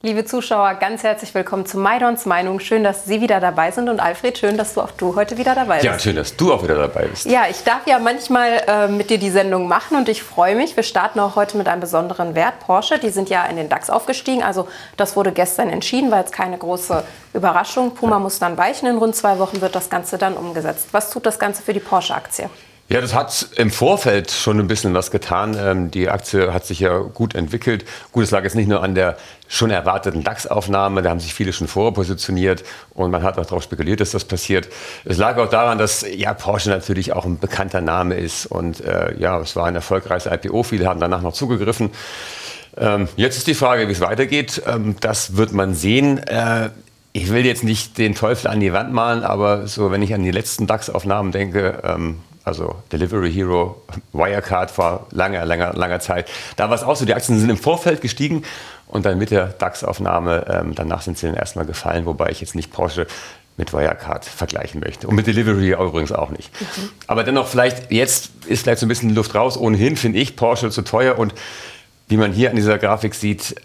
Liebe Zuschauer, ganz herzlich willkommen zu Maidons Meinung. Schön, dass Sie wieder dabei sind und Alfred, schön, dass auch du heute wieder dabei bist. Ja, schön, dass du auch wieder dabei bist. Ja, ich darf ja manchmal mit dir die Sendung machen und ich freue mich. Wir starten auch heute mit einem besonderen Wert. Porsche, die sind ja in den DAX aufgestiegen, also das wurde gestern entschieden, war jetzt keine große Überraschung. Puma muss dann weichen, in rund 2 Wochen wird das Ganze dann umgesetzt. Was tut das Ganze für die Porsche-Aktie? Ja, das hat im Vorfeld schon ein bisschen was getan. Die Aktie hat sich ja gut entwickelt. Gut, es lag jetzt nicht nur an der schon erwarteten DAX-Aufnahme, da haben sich viele schon vorher positioniert und man hat auch darauf spekuliert, dass das passiert. Es lag auch daran, dass ja, Porsche natürlich auch ein bekannter Name ist und ja, es war ein erfolgreiches IPO, viele haben danach noch zugegriffen. Jetzt ist die Frage, wie es weitergeht. Das wird man sehen. Ich will jetzt nicht den Teufel an die Wand malen, aber so, wenn ich an die letzten DAX-Aufnahmen denke, also Delivery Hero, Wirecard vor langer Zeit. Da war es auch so, die Aktien sind im Vorfeld gestiegen und dann mit der DAX-Aufnahme, danach sind sie dann erstmal gefallen, wobei ich jetzt nicht Porsche mit Wirecard vergleichen möchte. Und mit Delivery übrigens auch nicht. Aber dennoch jetzt ist vielleicht so ein bisschen Luft raus. Ohnehin finde ich Porsche zu teuer und wie man hier an dieser Grafik sieht,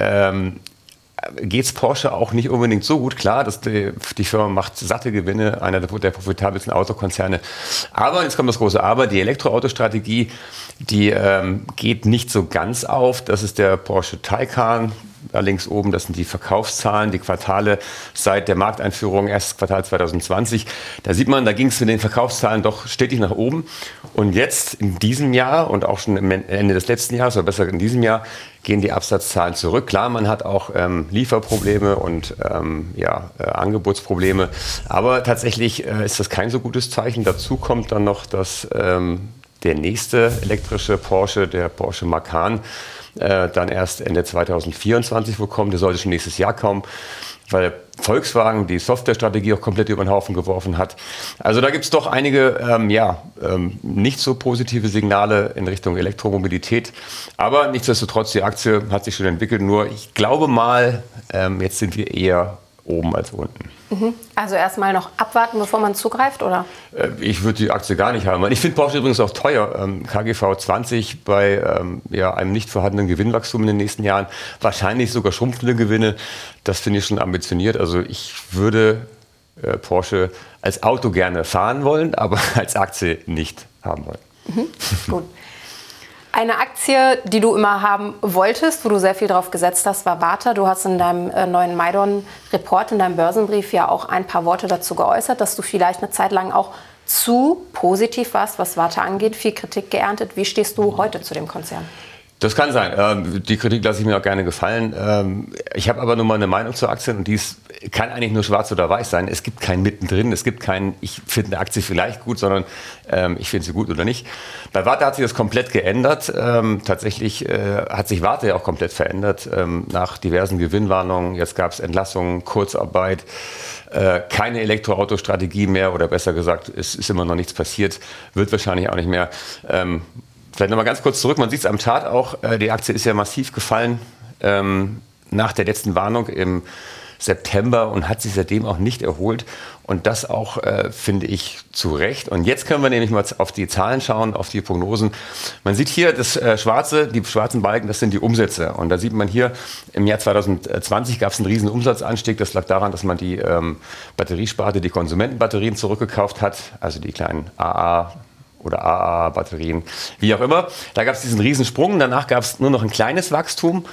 geht es Porsche auch nicht unbedingt so gut. Klar, dass die Firma macht satte Gewinne, einer der profitabelsten Autokonzerne. Aber, jetzt kommt das große Aber, die Elektroautostrategie, die geht nicht so ganz auf. Das ist der Porsche Taycan. Da links oben, das sind die Verkaufszahlen, die Quartale seit der Markteinführung, erstes Quartal 2020. Da sieht man, da ging es mit den Verkaufszahlen doch stetig nach oben. Und jetzt in diesem Jahr und auch schon am Ende des letzten Jahres, oder besser in diesem Jahr, gehen die Absatzzahlen zurück. Klar, man hat auch Lieferprobleme und Angebotsprobleme. Aber tatsächlich ist das kein so gutes Zeichen. Dazu kommt dann noch, dass der nächste elektrische Porsche, der Porsche Macan, dann erst Ende 2024 bekommen. Der sollte schon nächstes Jahr kommen, weil Volkswagen die Softwarestrategie auch komplett über den Haufen geworfen hat. Also da gibt es doch einige nicht so positive Signale in Richtung Elektromobilität. Aber nichtsdestotrotz, die Aktie hat sich schon entwickelt. Nur ich glaube mal, jetzt sind wir eher oben als unten. Also erstmal noch abwarten, bevor man zugreift, oder? Ich würde die Aktie gar nicht haben. Ich finde Porsche übrigens auch teuer. KGV 20 bei einem nicht vorhandenen Gewinnwachstum in den nächsten Jahren. Wahrscheinlich sogar schrumpfende Gewinne. Das finde ich schon ambitioniert. Also ich würde Porsche als Auto gerne fahren wollen, aber als Aktie nicht haben wollen. Gut. Eine Aktie, die du immer haben wolltest, wo du sehr viel drauf gesetzt hast, war Varta. Du hast in deinem neuen Maidon-Report, in deinem Börsenbrief ja auch ein paar Worte dazu geäußert, dass du vielleicht eine Zeit lang auch zu positiv warst, was Varta angeht, viel Kritik geerntet. Wie stehst du heute zu dem Konzern? Das kann sein. Die Kritik lasse ich mir auch gerne gefallen. Ich habe aber nur mal eine Meinung zu Aktien und die kann eigentlich nur schwarz oder weiß sein. Es gibt kein Mittendrin, es gibt kein, ich finde eine Aktie vielleicht gut, sondern ich finde sie gut oder nicht. Bei Varta hat sich das komplett geändert. Tatsächlich hat sich Varta ja auch komplett verändert nach diversen Gewinnwarnungen. Jetzt gab es Entlassungen, Kurzarbeit, keine Elektroautostrategie mehr oder besser gesagt, es ist immer noch nichts passiert, wird wahrscheinlich auch nicht mehr. Vielleicht noch mal ganz kurz zurück, man sieht es am Chart auch, die Aktie ist ja massiv gefallen nach der letzten Warnung im September und hat sich seitdem auch nicht erholt und das auch, finde ich, zu Recht. Und jetzt können wir nämlich mal auf die Zahlen schauen, auf die Prognosen. Man sieht hier die schwarzen Balken, das sind die Umsätze und da sieht man hier, im Jahr 2020 gab es einen riesen Umsatzanstieg, das lag daran, dass man die Batteriesparte, die Konsumentenbatterien zurückgekauft hat, also die kleinen AA oder AA-Batterien, wie auch immer. Da gab es diesen Riesensprung, danach gab es nur noch ein kleines Wachstum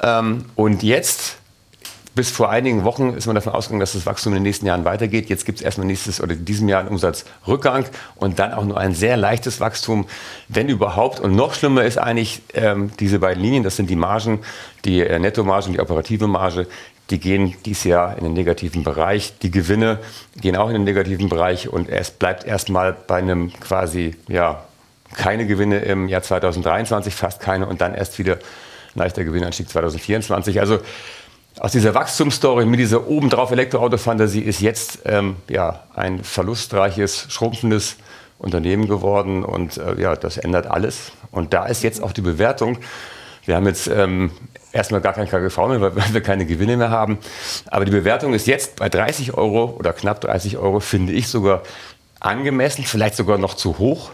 und jetzt, bis vor einigen Wochen, ist man davon ausgegangen, dass das Wachstum in den nächsten Jahren weitergeht. Jetzt gibt es erstmal in diesem Jahr einen Umsatzrückgang und dann auch nur ein sehr leichtes Wachstum, wenn überhaupt. Und noch schlimmer ist eigentlich diese beiden Linien, das sind die Margen, die Nettomarge und die operative Marge, die gehen dieses Jahr in den negativen Bereich. Die Gewinne gehen auch in den negativen Bereich und es bleibt erstmal bei einem quasi, keine Gewinne im Jahr 2023, fast keine und dann erst wieder ein leichter Gewinnanstieg 2024. Also aus dieser Wachstumsstory mit dieser obendrauf Elektroauto-Fantasie ist jetzt ein verlustreiches, schrumpfendes Unternehmen geworden und das ändert alles. Und da ist jetzt auch die Bewertung. Wir haben jetzt erstmal gar kein KGV mehr, weil wir keine Gewinne mehr haben. Aber die Bewertung ist jetzt bei 30 Euro oder knapp 30 Euro, finde ich sogar angemessen, vielleicht sogar noch zu hoch.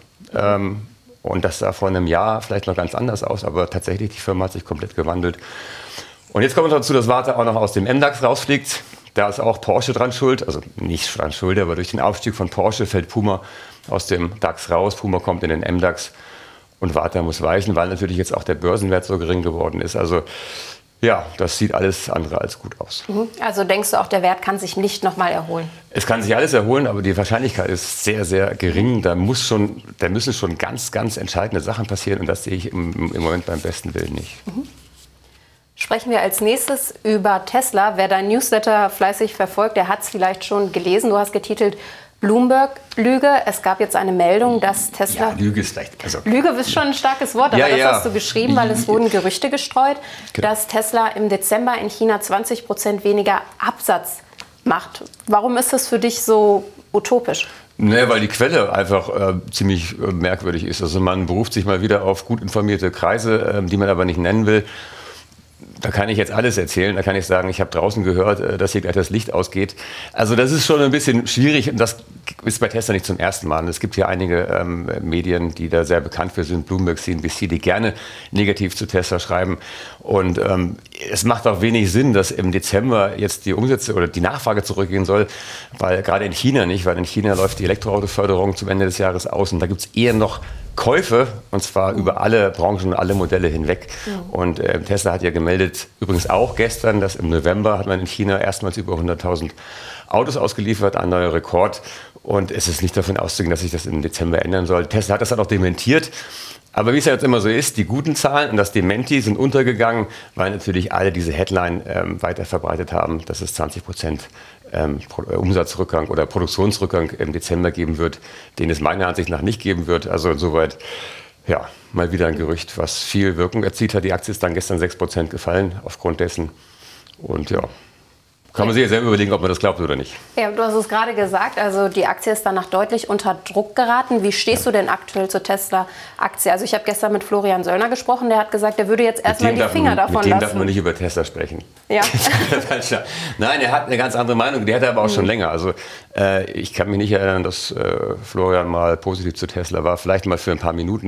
Und das sah vor einem Jahr vielleicht noch ganz anders aus, aber tatsächlich, die Firma hat sich komplett gewandelt. Und jetzt kommt noch dazu, dass Warta auch noch aus dem MDAX rausfliegt. Da ist auch Porsche dran schuld, also nicht dran schuld, aber durch den Aufstieg von Porsche fällt Puma aus dem DAX raus. Puma kommt in den MDAX und Warta muss weichen, weil natürlich jetzt auch der Börsenwert so gering geworden ist. Also ja, das sieht alles andere als gut aus. Also denkst du auch, der Wert kann sich nicht nochmal erholen? Es kann sich alles erholen, aber die Wahrscheinlichkeit ist sehr, sehr gering. Da müssen schon ganz, ganz entscheidende Sachen passieren und das sehe ich im Moment beim besten Willen nicht. Sprechen wir als nächstes über Tesla. Wer dein Newsletter fleißig verfolgt, der hat es vielleicht schon gelesen. Du hast getitelt Bloomberg-Lüge. Es gab jetzt eine Meldung, dass Tesla... Ja, Lüge ist vielleicht... Also Lüge ist schon ein starkes Wort, aber das hast du geschrieben, weil es wurden Gerüchte gestreut, dass Tesla im Dezember in China 20% weniger Absatz macht. Warum ist das für dich so utopisch? Naja, weil die Quelle einfach ziemlich merkwürdig ist. Also man beruft sich mal wieder auf gut informierte Kreise, die man aber nicht nennen will. Da kann ich jetzt alles erzählen. Da kann ich sagen, ich habe draußen gehört, dass hier gleich das Licht ausgeht. Also das ist schon ein bisschen schwierig. Und das ist bei Tesla nicht zum ersten Mal. Es gibt hier einige Medien, die da sehr bekannt für sind. Bloomberg, CNBC, die gerne negativ zu Tesla schreiben. Und es macht auch wenig Sinn, dass im Dezember jetzt die Umsätze oder die Nachfrage zurückgehen soll. Weil gerade in China nicht. Weil in China läuft die Elektroautoförderung zum Ende des Jahres aus. Und da gibt es eher noch Käufe, und zwar über alle Branchen und alle Modelle hinweg. Und Tesla hat ja gemeldet, übrigens auch gestern, dass im November hat man in China erstmals über 100.000 Autos ausgeliefert, ein neuer Rekord. Und es ist nicht davon auszugehen, dass sich das im Dezember ändern soll. Tesla hat das dann auch dementiert. Aber wie es ja jetzt immer so ist, die guten Zahlen und das Dementi sind untergegangen, weil natürlich alle diese Headline weiter verbreitet haben, dass es 20% Umsatzrückgang oder Produktionsrückgang im Dezember geben wird, den es meiner Ansicht nach nicht geben wird. Also insoweit, ja, mal wieder ein Gerücht, was viel Wirkung erzielt hat. Die Aktie ist dann gestern 6% gefallen aufgrund dessen. Und ja, kann man sich ja selber überlegen, ob man das glaubt oder nicht. Ja, du hast es gerade gesagt, also die Aktie ist danach deutlich unter Druck geraten. Wie stehst du denn aktuell zur Tesla-Aktie? Also ich habe gestern mit Florian Söllner gesprochen, der hat gesagt, er würde jetzt erstmal die Finger davon lassen. Mit dem darf man nicht über Tesla sprechen. Ja. Nein, er hat eine ganz andere Meinung, die hat er aber auch schon länger. Also ich kann mich nicht erinnern, dass Florian mal positiv zu Tesla war, vielleicht mal für ein paar Minuten.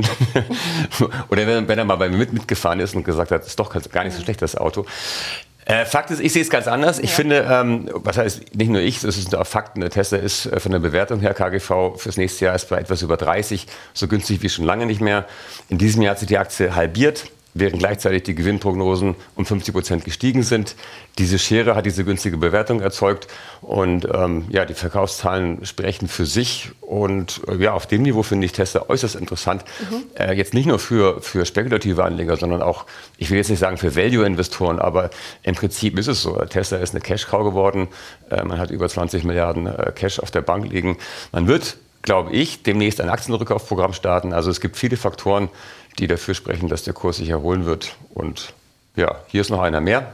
Oder wenn er mal bei mir mitgefahren ist und gesagt hat, das ist doch gar nicht so schlecht, das Auto. Fakt ist, ich sehe es ganz anders. Ich finde, was heißt nicht nur ich, das sind auch Fakten. Der Tesla ist von der Bewertung her, KGV fürs nächste Jahr ist bei etwas über 30, so günstig wie schon lange nicht mehr. In diesem Jahr hat sich die Aktie halbiert, während gleichzeitig die Gewinnprognosen um 50% gestiegen sind. Diese Schere hat diese günstige Bewertung erzeugt und ja, die Verkaufszahlen sprechen für sich und ja, auf dem Niveau finde ich Tesla äußerst interessant. Jetzt nicht nur für spekulative Anleger, sondern auch, ich will jetzt nicht sagen für Value-Investoren, aber im Prinzip ist es so. Tesla ist eine Cash-Cow geworden, man hat über 20 Milliarden Cash auf der Bank liegen. Man wird, glaube ich, demnächst ein Aktienrückkaufprogramm starten. Also es gibt viele Faktoren, die dafür sprechen, dass der Kurs sich erholen wird. Und ja, hier ist noch einer mehr.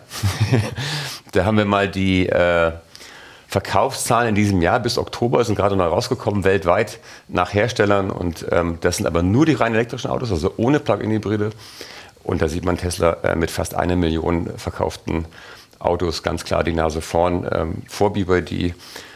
Da haben wir mal die Verkaufszahlen in diesem Jahr bis Oktober sind gerade noch rausgekommen weltweit nach Herstellern. Und das sind aber nur die rein elektrischen Autos, also ohne Plug-in-Hybride. Und da sieht man Tesla mit fast 1 Million verkauften Autos ganz klar die Nase vorn. Vor BYD,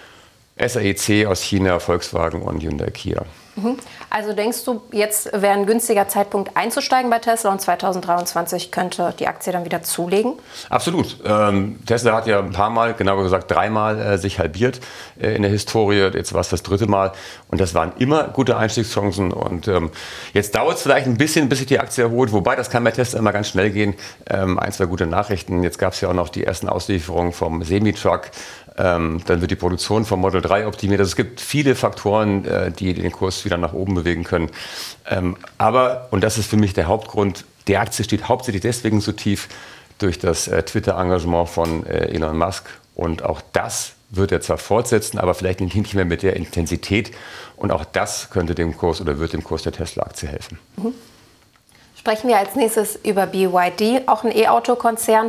SAIC aus China, Volkswagen und Hyundai Kia. Also denkst du, jetzt wäre ein günstiger Zeitpunkt einzusteigen bei Tesla und 2023 könnte die Aktie dann wieder zulegen? Absolut. Tesla hat ja ein paar Mal, genauer gesagt 3-mal sich halbiert in der Historie. Jetzt war es das 3. Mal und das waren immer gute Einstiegschancen. Und jetzt dauert es vielleicht ein bisschen, bis sich die Aktie erholt. Wobei, das kann bei Tesla immer ganz schnell gehen. 1, 2 gute Nachrichten. Jetzt gab es ja auch noch die ersten Auslieferungen vom Semi-Truck. Dann wird die Produktion vom Model 3 optimiert. Also es gibt viele Faktoren, die den Kurs wieder nach oben bewegen können. Aber, und das ist für mich der Hauptgrund, die Aktie steht hauptsächlich deswegen so tief durch das Twitter-Engagement von Elon Musk. Und auch das wird er zwar fortsetzen, aber vielleicht nicht mehr mit der Intensität. Und auch das könnte dem Kurs oder wird dem Kurs der Tesla-Aktie helfen. Sprechen wir als nächstes über BYD, auch ein E-Auto-Konzern.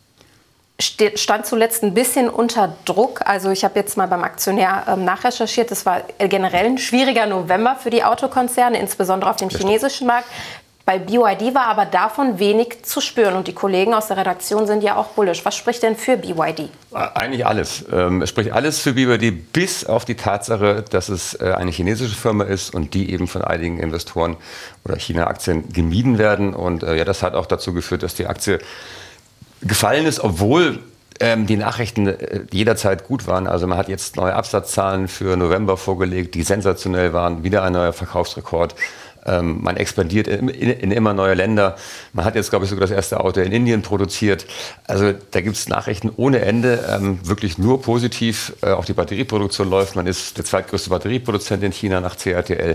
Stand zuletzt ein bisschen unter Druck. Also ich habe jetzt mal beim Aktionär nachrecherchiert. Das war generell ein schwieriger November für die Autokonzerne, insbesondere auf dem chinesischen Markt. Bei BYD war aber davon wenig zu spüren. Und die Kollegen aus der Redaktion sind ja auch bullisch. Was spricht denn für BYD? Eigentlich alles. Es spricht alles für BYD, bis auf die Tatsache, dass es eine chinesische Firma ist und die eben von einigen Investoren oder China-Aktien gemieden werden. Und ja, das hat auch dazu geführt, dass die Aktie gefallen ist, obwohl die Nachrichten jederzeit gut waren. Also man hat jetzt neue Absatzzahlen für November vorgelegt, die sensationell waren, wieder ein neuer Verkaufsrekord. Man expandiert in immer neue Länder. Man hat jetzt, glaube ich, sogar das erste Auto in Indien produziert. Also da gibt es Nachrichten ohne Ende, wirklich nur positiv. Auch die Batterieproduktion läuft. Man ist der zweitgrößte Batterieproduzent in China nach CATL.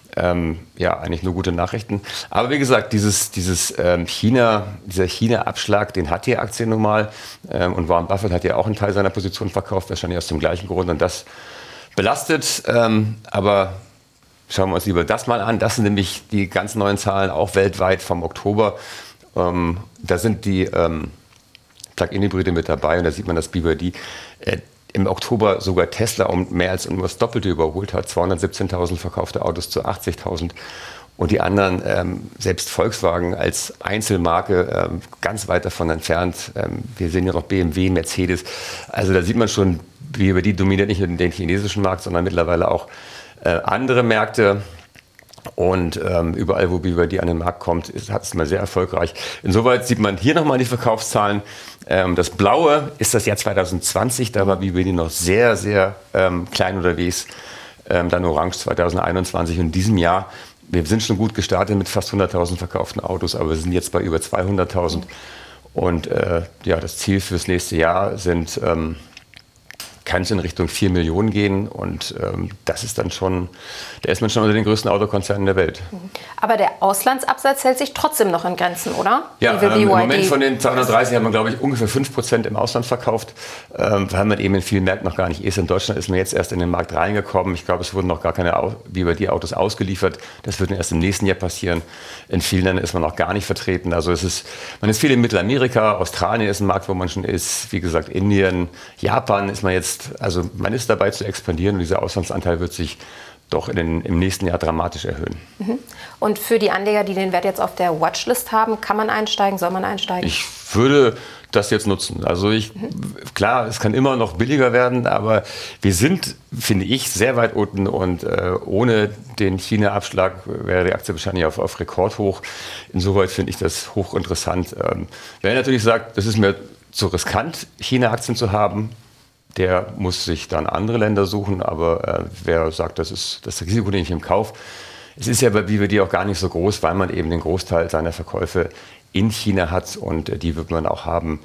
Ja, eigentlich nur gute Nachrichten. Aber wie gesagt, dieser China-Abschlag, den hat die Aktie nun mal. Und Warren Buffett hat ja auch einen Teil seiner Position verkauft, wahrscheinlich aus dem gleichen Grund. Und das belastet. Aber schauen wir uns lieber das mal an. Das sind nämlich die ganz neuen Zahlen, auch weltweit vom Oktober. Da sind die Plug-in-Hybride mit dabei und da sieht man, dass BYD im Oktober sogar Tesla um mehr als das Doppelte überholt hat. 217.000 verkaufte Autos zu 80.000. Und die anderen, selbst Volkswagen als Einzelmarke, ganz weit davon entfernt. Wir sehen ja noch BMW, Mercedes. Also da sieht man schon, BYD dominiert nicht nur den chinesischen Markt, sondern mittlerweile auch andere Märkte. Und überall, wo BYD an den Markt kommt, hat es mal sehr erfolgreich. Insoweit sieht man hier nochmal die Verkaufszahlen. Das Blaue ist das Jahr 2020, da war BYD noch sehr, sehr klein unterwegs. Dann Orange 2021 und in diesem Jahr, wir sind schon gut gestartet mit fast 100.000 verkauften Autos, aber wir sind jetzt bei über 200.000. Und ja, das Ziel fürs nächste Jahr sind... kann es in Richtung 4 Millionen gehen und das ist dann schon, da ist man schon unter den größten Autokonzernen der Welt. Aber der Auslandsabsatz hält sich trotzdem noch in Grenzen, oder? Ja, im Moment von den 230 haben wir, glaube ich, ungefähr 5% im Ausland verkauft, weil man eben in vielen Märkten noch gar nicht ist. In Deutschland ist man jetzt erst in den Markt reingekommen. Ich glaube, es wurden noch gar keine BYD-Autos ausgeliefert. Das wird erst im nächsten Jahr passieren. In vielen Ländern ist man noch gar nicht vertreten. Also man ist viel in Mittelamerika, Australien ist ein Markt, wo man schon ist. Wie gesagt, Indien, Japan ist man jetzt. Also man ist dabei zu expandieren und dieser Auslandsanteil wird sich doch im nächsten Jahr dramatisch erhöhen. Und für die Anleger, die den Wert jetzt auf der Watchlist haben, kann man einsteigen, soll man einsteigen? Ich würde das jetzt nutzen. Also klar, es kann immer noch billiger werden, aber wir sind, finde ich, sehr weit unten und ohne den China-Abschlag wäre die Aktie wahrscheinlich auf Rekordhoch. Insoweit finde ich das hochinteressant. Wer natürlich sagt, das ist mir zu riskant, China-Aktien zu haben, der muss sich dann andere Länder suchen, aber wer sagt, das Risiko nehme ich im Kauf. Es ist ja bei BYD auch gar nicht so groß, weil man eben den Großteil seiner Verkäufe in China hat und die wird man auch haben,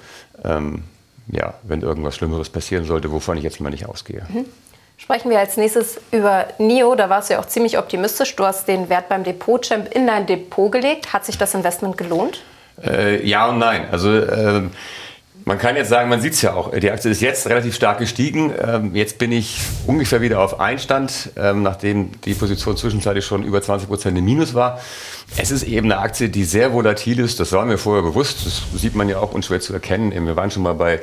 ja, wenn irgendwas Schlimmeres passieren sollte, wovon ich jetzt mal nicht ausgehe. Sprechen wir als nächstes über NIO. Da warst du ja auch ziemlich optimistisch. Du hast den Wert beim Depot-Champ in dein Depot gelegt. Hat sich das Investment gelohnt? Ja und nein. Also man kann jetzt sagen, man sieht es ja auch, die Aktie ist jetzt relativ stark gestiegen. Jetzt bin ich ungefähr wieder auf Einstand, nachdem die Position zwischenzeitlich schon über 20% im Minus war. Es ist eben eine Aktie, die sehr volatil ist. Das war mir vorher bewusst. Das sieht man ja auch unschwer zu erkennen. Wir waren schon mal bei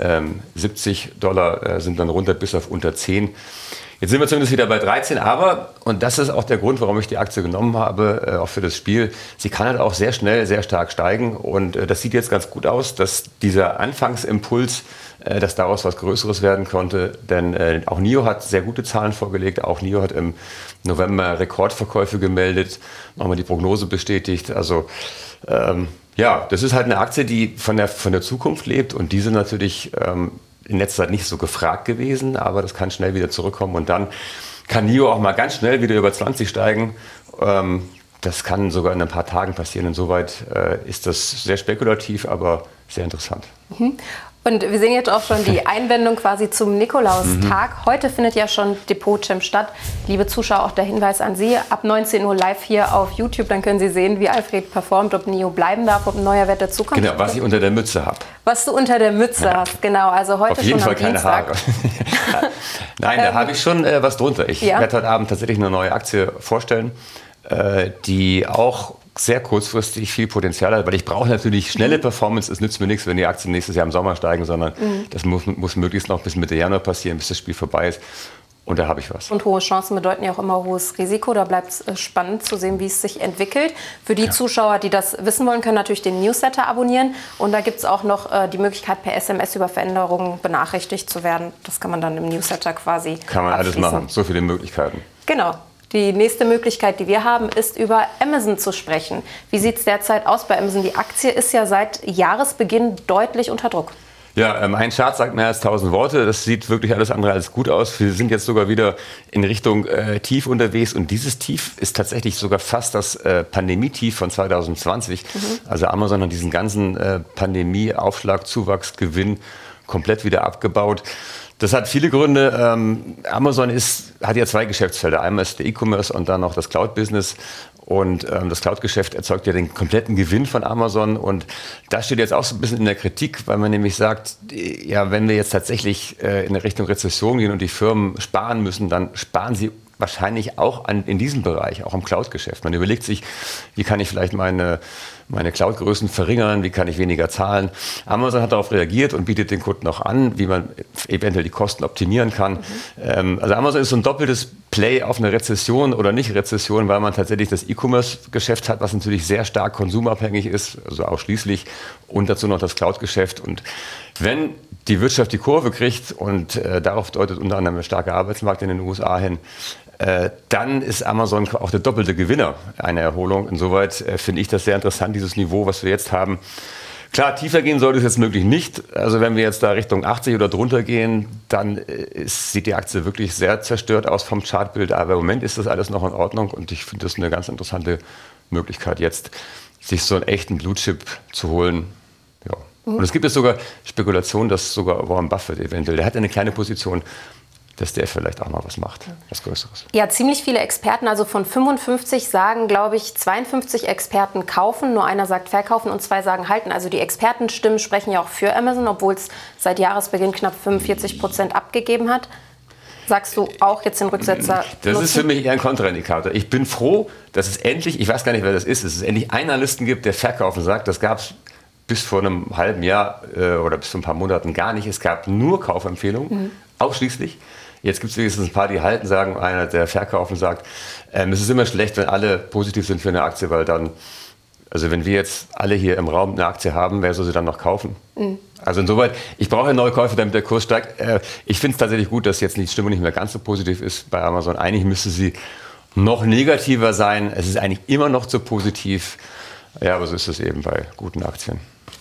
$70, sind dann runter bis auf unter 10. Jetzt sind wir zumindest wieder bei 13, aber, und das ist auch der Grund, warum ich die Aktie genommen habe, auch für das Spiel, sie kann halt auch sehr schnell, sehr stark steigen und das sieht jetzt ganz gut aus, dass dieser Anfangsimpuls, dass daraus was Größeres werden konnte, denn auch NIO hat sehr gute Zahlen vorgelegt, auch NIO hat im November Rekordverkäufe gemeldet, nochmal die Prognose bestätigt, also ja, das ist halt eine Aktie, die von der Zukunft lebt und diese natürlich in letzter Zeit nicht so gefragt gewesen, aber das kann schnell wieder zurückkommen und dann kann NIO auch mal ganz schnell wieder über 20 steigen. Das kann sogar in ein paar Tagen passieren. Insoweit ist das sehr spekulativ, aber sehr interessant. Und wir sehen jetzt auch schon die Einwendung quasi zum Nikolaustag. Heute findet ja schon Depot-Champ statt. Liebe Zuschauer, auch der Hinweis an Sie, ab 19 Uhr live hier auf YouTube. Dann können Sie sehen, wie Alfred performt, ob NIO bleiben darf, ob ein neuer Wert dazukommt. Genau, was ich unter der Mütze habe. Was du unter der Mütze hast, genau. Also heute auf jeden schon Fall am keine Dienstag. Haare. Nein, da habe ich schon was drunter. Ich werde heute Abend tatsächlich eine neue Aktie vorstellen, die auch sehr kurzfristig viel Potenzial hat, weil ich brauche natürlich schnelle Performance. Es nützt mir nichts, wenn die Aktien nächstes Jahr im Sommer steigen, sondern das muss möglichst noch bis Mitte Januar passieren, bis das Spiel vorbei ist. Und da habe ich was. Und hohe Chancen bedeuten ja auch immer hohes Risiko. Da bleibt es spannend zu sehen, wie es sich entwickelt. Für die Zuschauer, die das wissen wollen, können natürlich den Newsletter abonnieren. Und da gibt es auch noch die Möglichkeit, per SMS über Veränderungen benachrichtigt zu werden. Das kann man dann im Newsletter quasi Kann man alles machen. So viele Möglichkeiten. Genau. Die nächste Möglichkeit, die wir haben, ist über Amazon zu sprechen. Wie sieht es derzeit aus bei Amazon? Die Aktie ist ja seit Jahresbeginn deutlich unter Druck. Ja, ein Chart sagt mehr als 1000 Worte. Das sieht wirklich alles andere als gut aus. Wir sind jetzt sogar wieder in Richtung Tief unterwegs. Und dieses Tief ist tatsächlich sogar fast das Pandemietief von 2020. Also Amazon hat diesen ganzen Pandemie-Aufschlag, Zuwachs, Gewinn komplett wieder abgebaut. Das hat viele Gründe. Amazon hat ja zwei Geschäftsfelder. Einmal ist der E-Commerce und dann noch das Cloud-Business. Und das Cloud-Geschäft erzeugt ja den kompletten Gewinn von Amazon. Und das steht jetzt auch so ein bisschen in der Kritik, weil man nämlich sagt, ja, wenn wir jetzt tatsächlich in Richtung Rezession gehen und die Firmen sparen müssen, dann sparen sie wahrscheinlich auch in diesem Bereich, auch im Cloud-Geschäft. Man überlegt sich, wie kann ich vielleicht meine Cloud-Größen verringern, wie kann ich weniger zahlen. Amazon hat darauf reagiert und bietet den Kunden auch an, wie man eventuell die Kosten optimieren kann. Also Amazon ist so ein doppeltes Play auf eine Rezession oder nicht Rezession, weil man tatsächlich das E-Commerce-Geschäft hat, was natürlich sehr stark konsumabhängig ist, also ausschließlich, und dazu noch das Cloud-Geschäft. Und wenn die Wirtschaft die Kurve kriegt, und darauf deutet unter anderem der starke Arbeitsmarkt in den USA hin, dann ist Amazon auch der doppelte Gewinner einer Erholung. Insoweit finde ich das sehr interessant, dieses Niveau, was wir jetzt haben. Klar, tiefer gehen sollte es jetzt möglich nicht. Also wenn wir jetzt da Richtung 80 oder drunter gehen, dann sieht die Aktie wirklich sehr zerstört aus vom Chartbild. Aber im Moment ist das alles noch in Ordnung und ich finde das eine ganz interessante Möglichkeit jetzt, sich so einen echten Blue-Chip zu holen. Ja. Und es gibt jetzt sogar Spekulationen, dass sogar Warren Buffett eventuell, der hat eine kleine Position, dass der vielleicht auch mal was macht, was Größeres. Ja, ziemlich viele Experten, also von 55 sagen, glaube ich, 52 Experten kaufen, nur einer sagt verkaufen und 2 sagen halten. Also die Expertenstimmen sprechen ja auch für Amazon, obwohl es seit Jahresbeginn knapp 45% abgegeben hat. Sagst du auch jetzt den Rücksetzer Das nutzen? ist für mich eher ein Kontraindikator. Ich bin froh, dass es endlich, ich weiß gar nicht, wer das ist, dass es endlich einen Analysten gibt, der verkaufen sagt. Das gab es bis vor einem halben Jahr oder bis vor ein paar Monaten gar nicht. Es gab nur Kaufempfehlungen, ausschließlich. Jetzt gibt es wenigstens ein paar, die halten, sagen, einer, der verkaufen, sagt, es ist immer schlecht, wenn alle positiv sind für eine Aktie, weil dann, also wenn wir jetzt alle hier im Raum eine Aktie haben, wer soll sie dann noch kaufen? Also insoweit, ich brauche neue Käufe, damit der Kurs steigt. Ich finde es tatsächlich gut, dass jetzt die Stimmung nicht mehr ganz so positiv ist bei Amazon. Eigentlich müsste sie noch negativer sein. Es ist eigentlich immer noch zu positiv. Ja, aber so ist es eben bei guten Aktien.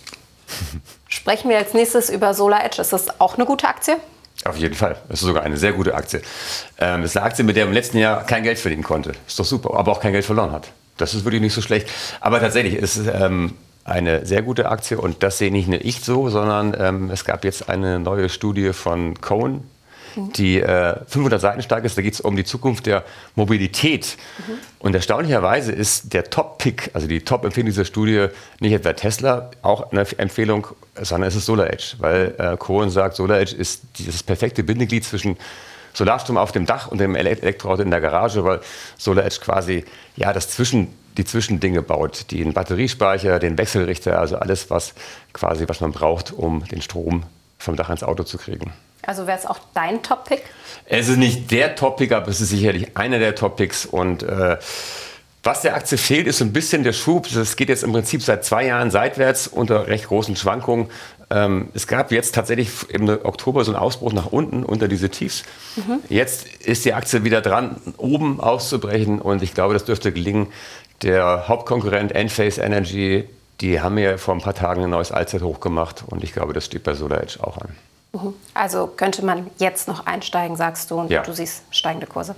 Sprechen wir als nächstes über SolarEdge. Ist das auch eine gute Aktie? Auf jeden Fall. Das ist sogar eine sehr gute Aktie. Das ist eine Aktie, mit der man im letzten Jahr kein Geld verdienen konnte. Ist doch super, aber auch kein Geld verloren hat. Das ist wirklich nicht so schlecht. Aber tatsächlich ist es eine sehr gute Aktie und das sehe nicht nur ich so, sondern es gab jetzt eine neue Studie von Cowen, die 500 Seiten stark ist. Da geht es um die Zukunft der Mobilität. Und erstaunlicherweise ist der Top-Pick, also die Top-Empfehlung dieser Studie, nicht etwa Tesla, auch eine Empfehlung, sondern es ist SolarEdge. Weil Cohen sagt, SolarEdge ist das perfekte Bindeglied zwischen Solarstrom auf dem Dach und dem Elektroauto in der Garage, weil SolarEdge quasi ja, die Zwischendinge baut. Den Batteriespeicher, den Wechselrichter, also alles, was man braucht, um den Strom vom Dach ins Auto zu kriegen. Also wäre es auch dein Top-Pick? Es ist nicht der Top-Pick, aber es ist sicherlich einer der Top-Picks. Und was der Aktie fehlt, ist so ein bisschen der Schub. Das geht jetzt im Prinzip seit 2 Jahren seitwärts unter recht großen Schwankungen. Es gab jetzt tatsächlich im Oktober so einen Ausbruch nach unten unter diese Tiefs. Jetzt ist die Aktie wieder dran, oben auszubrechen. Und ich glaube, das dürfte gelingen. Der Hauptkonkurrent Enphase Energy, die haben ja vor ein paar Tagen ein neues Allzeithoch gemacht. Und ich glaube, das steht bei SolarEdge auch an. Also könnte man jetzt noch einsteigen, sagst du, und ja. Du siehst steigende Kurse.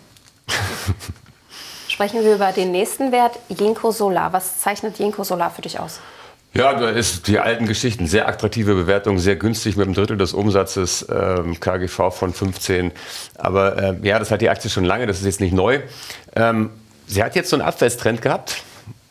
Sprechen wir über den nächsten Wert, JinkoSolar. Was zeichnet JinkoSolar für dich aus? Ja, da ist die alten Geschichten, sehr attraktive Bewertung, sehr günstig mit einem Drittel des Umsatzes, KGV von 15. Aber ja, das hat die Aktie schon lange, das ist jetzt nicht neu. Sie hat jetzt so einen Abwärtstrend gehabt.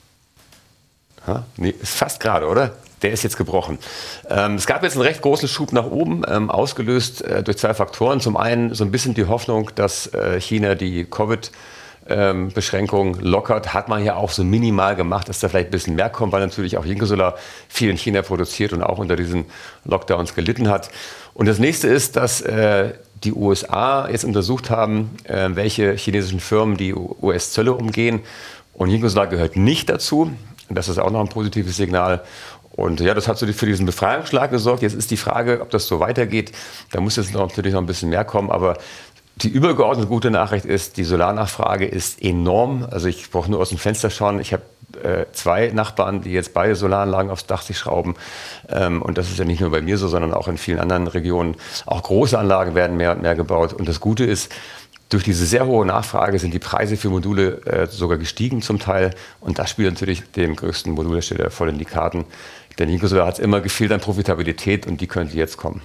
Nee, ist fast gerade, oder? Der ist jetzt gebrochen. Es gab jetzt einen recht großen Schub nach oben, ausgelöst durch 2 Faktoren. Zum einen so ein bisschen die Hoffnung, dass China die Covid-Beschränkungen lockert. Hat man ja auch so minimal gemacht, dass da vielleicht ein bisschen mehr kommt, weil natürlich auch JinkoSolar viel in China produziert und auch unter diesen Lockdowns gelitten hat. Und das nächste ist, dass die USA jetzt untersucht haben, welche chinesischen Firmen die US-Zölle umgehen. Und JinkoSolar gehört nicht dazu. Das ist auch noch ein positives Signal. Und ja, das hat so für diesen Befreiungsschlag gesorgt. Jetzt ist die Frage, ob das so weitergeht. Da muss jetzt natürlich noch ein bisschen mehr kommen. Aber Die übergeordnete gute Nachricht ist, die Solarnachfrage ist enorm. Also ich brauche nur aus dem Fenster schauen. Ich habe 2 Nachbarn, die jetzt beide Solaranlagen aufs Dach sich schrauben. Und das ist ja nicht nur bei mir so, sondern auch in vielen anderen Regionen. Auch große Anlagen werden mehr und mehr gebaut. Und das Gute ist, durch diese sehr hohe Nachfrage sind die Preise für Module sogar gestiegen zum Teil. Und das spielt natürlich dem größten Modulhersteller voll in die Karten. Denn Jinko Solar hat es immer gefehlt an Profitabilität und die könnte jetzt kommen.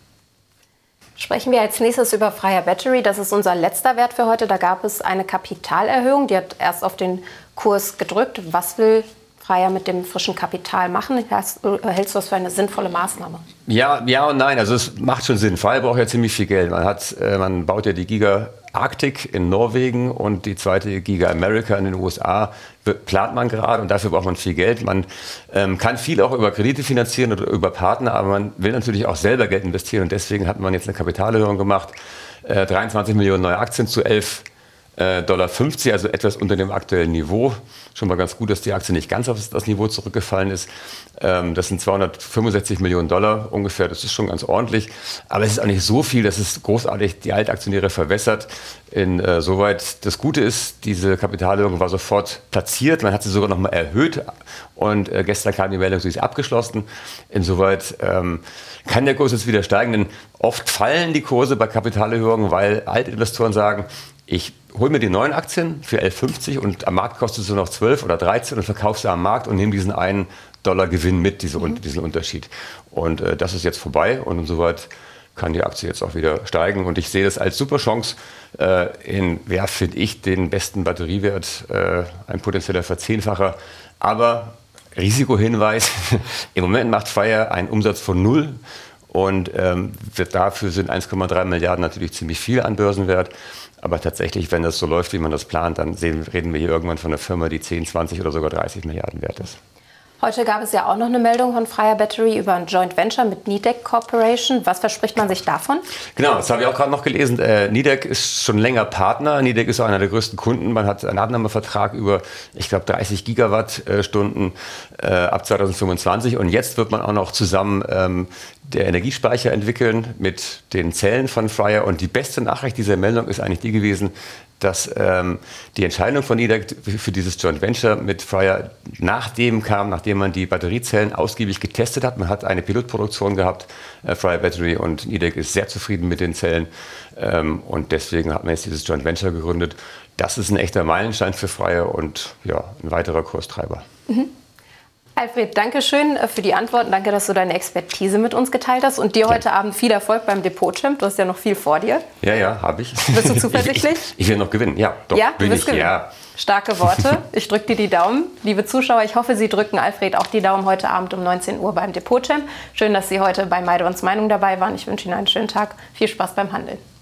Sprechen wir als nächstes über Freyr Battery. Das ist unser letzter Wert für heute. Da gab es eine Kapitalerhöhung. Die hat erst auf den Kurs gedrückt. Was will Freyr mit dem frischen Kapital machen? Hältst du das für eine sinnvolle Maßnahme? Ja und nein. Also es macht schon Sinn. Freyr braucht ja ziemlich viel Geld. Man baut ja die Giga Arctic in Norwegen und die zweite Giga America in den USA plant man gerade und dafür braucht man viel Geld. Man kann viel auch über Kredite finanzieren oder über Partner, aber man will natürlich auch selber Geld investieren und deswegen hat man jetzt eine Kapitalerhöhung gemacht. 23 Millionen neue Aktien zu $11,50, also etwas unter dem aktuellen Niveau. Schon mal ganz gut, dass die Aktie nicht ganz auf das Niveau zurückgefallen ist. Das sind $265 Millionen ungefähr, das ist schon ganz ordentlich. Aber es ist auch nicht so viel, dass es großartig die Altaktionäre verwässert. Insoweit das Gute ist, diese Kapitalerhöhung war sofort platziert. Man hat sie sogar noch mal erhöht und gestern kam die Meldung, sie ist abgeschlossen. Insoweit kann der Kurs jetzt wieder steigen, denn oft fallen die Kurse bei Kapitalerhöhungen, weil Altinvestoren sagen, ich hole mir die neuen Aktien für $11,50 und am Markt kostet es nur noch 12 oder 13 und verkaufe sie am Markt und nehme diesen $1 Gewinn mit, diesen Unterschied. Und das ist jetzt vorbei und insoweit kann die Aktie jetzt auch wieder steigen. Und ich sehe das als super Chance finde ich, den besten Batteriewert, ein potenzieller Verzehnfacher. Aber Risikohinweis, im Moment macht Freyr einen Umsatz von 0. Und dafür sind 1,3 Milliarden natürlich ziemlich viel an Börsenwert. Aber tatsächlich, wenn das so läuft, wie man das plant, dann reden wir hier irgendwann von einer Firma, die 10, 20 oder sogar 30 Milliarden wert ist. Heute gab es ja auch noch eine Meldung von Freyr Battery über ein Joint Venture mit Nidec Corporation. Was verspricht man sich davon? Genau, das habe ich auch gerade noch gelesen. Nidec ist schon länger Partner. Nidec ist auch einer der größten Kunden. Man hat einen Abnahmevertrag über, ich glaube, 30 Gigawattstunden ab 2025. Und jetzt wird man auch noch zusammen der Energiespeicher entwickeln mit den Zellen von Freyr. Und die beste Nachricht dieser Meldung ist eigentlich die gewesen, dass die Entscheidung von Nidec für dieses Joint Venture mit Freyr nachdem man die Batteriezellen ausgiebig getestet hat. Man hat eine Pilotproduktion gehabt, Freyr Battery, und Nidec ist sehr zufrieden mit den Zellen. Und deswegen hat man jetzt dieses Joint Venture gegründet. Das ist ein echter Meilenstein für Freyr und ja, ein weiterer Kurstreiber. Mhm. Alfred, danke schön für die Antworten. Danke, dass du deine Expertise mit uns geteilt hast. Und dir heute Abend viel Erfolg beim Depot-Champ. Du hast ja noch viel vor dir. Ja, habe ich. Bist du zuversichtlich? Ich will noch gewinnen, ja. Doch, ja, du wirst gewinnen. Ja. Starke Worte. Ich drücke dir die Daumen. Liebe Zuschauer, ich hoffe, Sie drücken Alfred auch die Daumen heute Abend um 19 Uhr beim Depot-Champ. Schön, dass Sie heute bei Maidons Meinung dabei waren. Ich wünsche Ihnen einen schönen Tag. Viel Spaß beim Handeln.